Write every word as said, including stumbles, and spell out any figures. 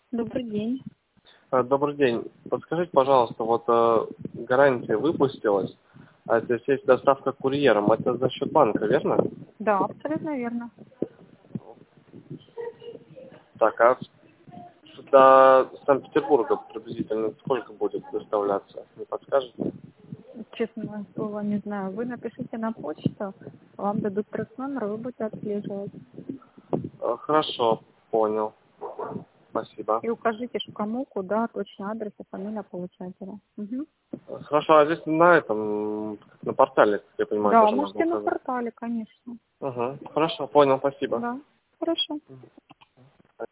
Добрый день. Э, Добрый день. Подскажите, пожалуйста, вот э, гарантия выпустилась, а здесь есть доставка курьером. Это за счет банка, верно? Да, абсолютно верно. Так, а до Санкт-Петербурга приблизительно сколько будет доставляться? Не подскажете? Честного слова не знаю. Вы напишите на почту, вам дадут трек номер, вы будете отслеживать. Э, Хорошо, понял. Спасибо. И укажите, что кому, куда, точный адрес и фамилия получателя. Мгм. Э, Хорошо, а здесь на этом, на портале, как я понимаю, Да, даже надо можете на указать. портале, конечно. Угу. Хорошо, понял, спасибо. Да, хорошо.